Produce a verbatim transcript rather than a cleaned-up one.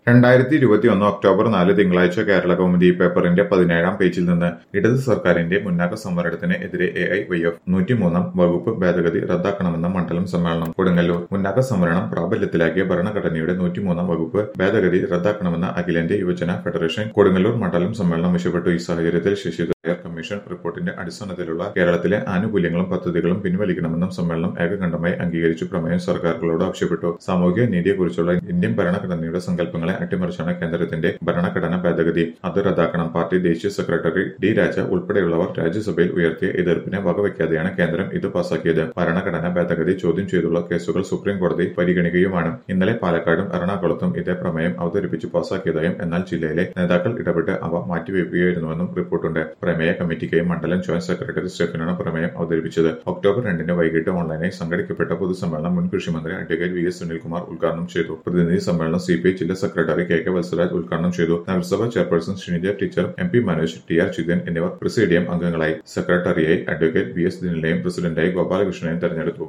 രണ്ടായിരത്തി ഇരുപത്തിയൊന്ന് ഒക്ടോബർ നാല് തിങ്കളാഴ്ച കേരള കൗമുദി പേപ്പറിന്റെ പതിനേഴാം പേജിൽ നിന്ന് ഇടത് സർക്കാരിന്റെ മുന്നാക്ക സംവരണത്തിന് എതിരെ എ ഐ വൈ എഫ് നൂറ്റിമൂന്നാം വകുപ്പ് ഭേദഗതി റദ്ദാക്കണമെന്ന മണ്ഡലം സമ്മേളനം കൊടുങ്ങല്ലൂർ. മുന്നാക്ക സംവരണം പ്രാബല്യത്തിലാക്കിയ ഭരണഘടനയുടെ നൂറ്റിമൂന്നാം വകുപ്പ് ഭേദഗതി റദ്ദാക്കണമെന്ന അഖിലേന്ത്യാ യുവജന ഫെഡറേഷൻ കൊടുങ്ങല്ലൂർ മണ്ഡലം സമ്മേളനം ആവശ്യപ്പെട്ടു. ഈ സാഹചര്യത്തിൽ ശശി തരൂർ കമ്മീഷൻ റിപ്പോർട്ടിന്റെ അടിസ്ഥാനത്തിലുള്ള കേരളത്തിലെ ആനുകൂല്യങ്ങളും പദ്ധതികളും പിൻവലിക്കണമെന്നും സമ്മേളനം ഏകകണ്ഠമായി അംഗീകരിച്ചു. പ്രമേയം സർക്കാരുകളോട് ആവശ്യപ്പെട്ടു. സാമൂഹിക നീതിയെക്കുറിച്ചുള്ള ഇന്ത്യൻ ഭരണഘടനയുടെ സങ്കല്പങ്ങളെ അട്ടിമറിച്ചാണ് കേന്ദ്രത്തിന്റെ ഭരണഘടനാ ഭേദഗതി. അത് റദ്ദാക്കണം. പാർട്ടി ദേശീയ സെക്രട്ടറി ഡി രാജ ഉൾപ്പെടെയുള്ളവർ രാജ്യസഭയിൽ ഉയർത്തിയ എതിർപ്പിനെ വകവയ്ക്കാതെയാണ് കേന്ദ്രം ഇത് പാസാക്കിയത്. ഭരണഘടനാ ഭേദഗതി ചോദ്യം ചെയ്തുള്ള കേസുകൾ സുപ്രീം കോടതി പരിഗണിക്കുകയുമാണ്. ഇന്നലെ പാലക്കാടും എറണാകുളത്തും ഇതേ പ്രമേയം അവതരിപ്പിച്ച് പാസാക്കിയതായും എന്നാൽ ജില്ലയിലെ നേതാക്കൾ ഇടപെട്ട് അവ മാറ്റിവെക്കുകയായിരുന്നുവെന്നും റിപ്പോർട്ടുണ്ട്. പ്രമേയ കമ്മിറ്റിക്കായി മണ്ഡലം ജോയിന്റ് സെക്രട്ടറി സ്റ്റെഫിനാണ് പ്രമേയം അവതരിപ്പിച്ചത്. ഒക്ടോബർ രണ്ടിന് വൈകിട്ട് ഓൺലൈനായി സംഘടിക്കപ്പെട്ട പൊതുസമ്മേളനം മുൻ കൃഷിമന്ത്രി അഡ്വക്കേറ്റ് വി എസ് സുനിൽകുമാർ ഉദ്ഘാടനം ചെയ്തു. പ്രതിനിധി സമ്മേളനം സി പി ഐ ജില്ലാ സെക്രട്ടറി കെ കെ വത്സരാജ് ഉദ്ഘാടനം ചെയ്തു. നഗരസഭാ chairperson Sreenija teacher, M P Manoj, T R Chithan എന്നിവർ പ്രസിഡിയം അംഗങ്ങളായി. സെക്രട്ടറിയായി അഡ്വക്കേറ്റ് വി എസ് ദിനിലെയും പ്രസിഡന്റായി ഗോപാലകൃഷ്ണനെയും തെരഞ്ഞെടുത്തു.